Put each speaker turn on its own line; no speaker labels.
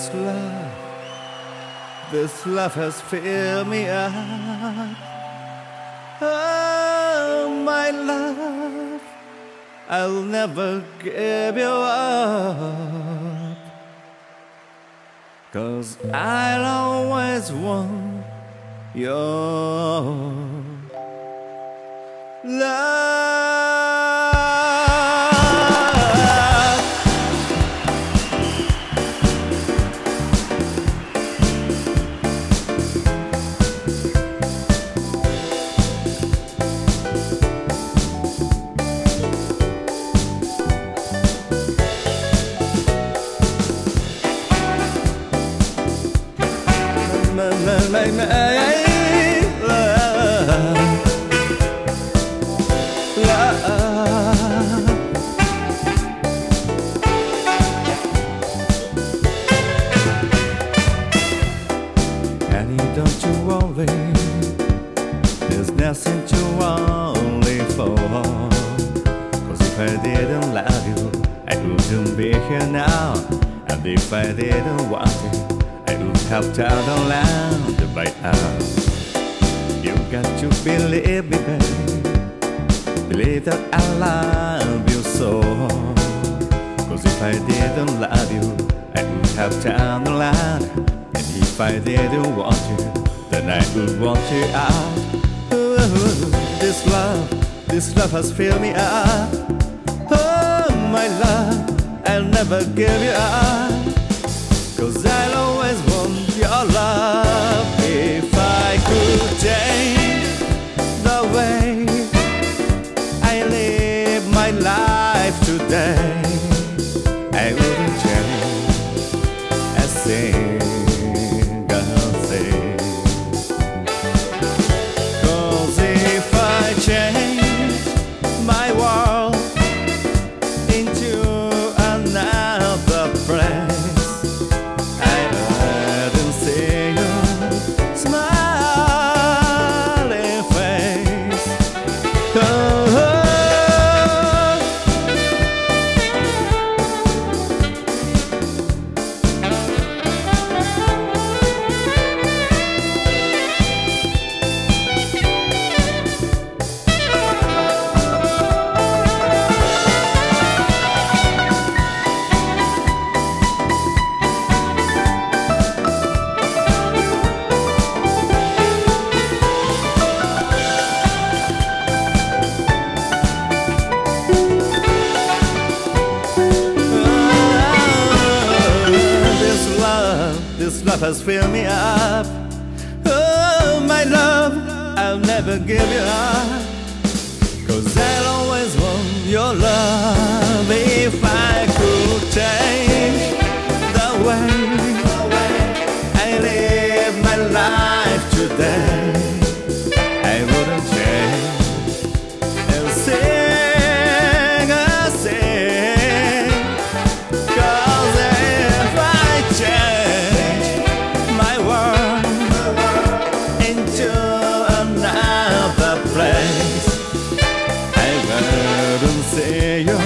This love has filled me up. Oh, my love, I'll never give you up. 'Cause I'll always want your love. Annie, don't you worry, there's nothing to worry for. 'Cause if I didn't love you, I wouldn't be here now. And if I didn't want you, I would have turned around right now. You got to believe me, babe. Believe that I love you so. 'Cause if I didn't love you, I would have turned around. And if I didn't want you, then I would want you out. Ooh, this love has filled me up. Oh, my love, I'll never give you up. 'Cause I'll always want your love. If I could change the way I live my life today, I wouldn't change a single thing. 'Cause if I change my world into another place, I wouldn't see your smiling face. Oh, this love has filled me up. Oh, my love, I'll never give you up. 'Cause I'll always want your love. If I could change the way I live my life today, I wouldn't change a thing. 'Cause if I change my world into another place, I wouldn't see your